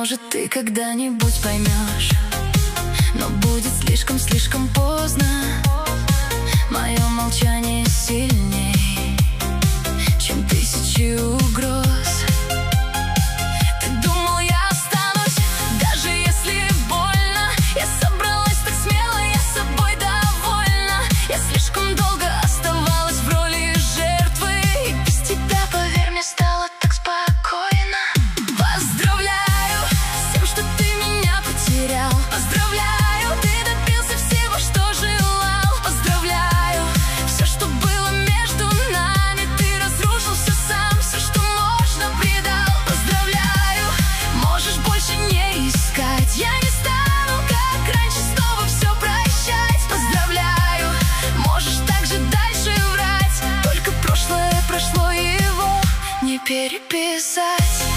Может, ты когда-нибудь поймешь, но будет слишком поздно. Мое молчание сильней, чем тысячи угроз. Ты думал, я останусь, даже если больно. Я собралась так смело, я собой довольна. Я слишком долго оставалась в роли жертвы, и без тебя, поверь мне, стало так спокойно. Поздравляю с тем, что ты меня потерял. Поздравляю, ты добился всего, что желал. Поздравляю, все, что было между нами, ты разрушил все сам, все, что можно, предал. Поздравляю, можешь больше не искать. Я не стану, как раньше, снова все прощать. Поздравляю, можешь также дальше врать. Только прошлое прошло, его не переписать.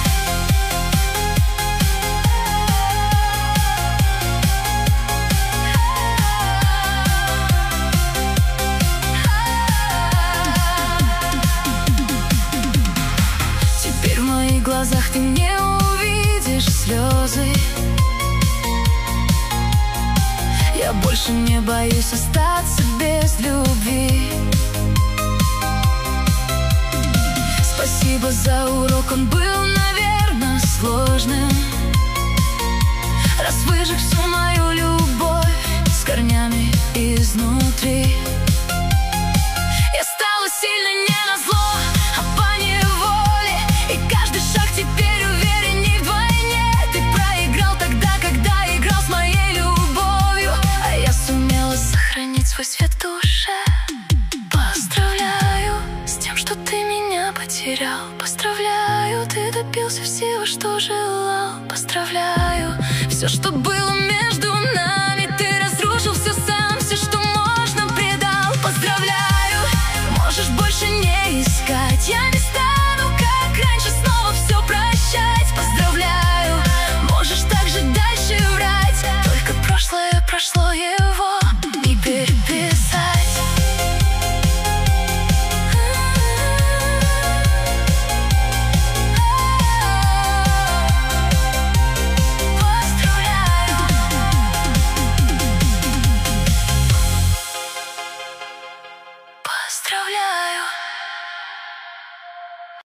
Теперь в моих глазах ты не увидишь слезы. Я больше не боюсь остаться без любви. Спасибо за урок, он был, наверное, сложным. Раз выжег всю мою любовь с корнями изнутри. Я стала сильной не назло, а по неволе. И каждый шаг теперь уверенней вдвойне. Ты проиграл тогда, когда играл с моей любовью, а я сумела сохранить свой свет в душе. Поздравляю с тем, что ты меня потерял. Поздравляю, ты добился всего, что желал. Поздравляю, все, что было между нами,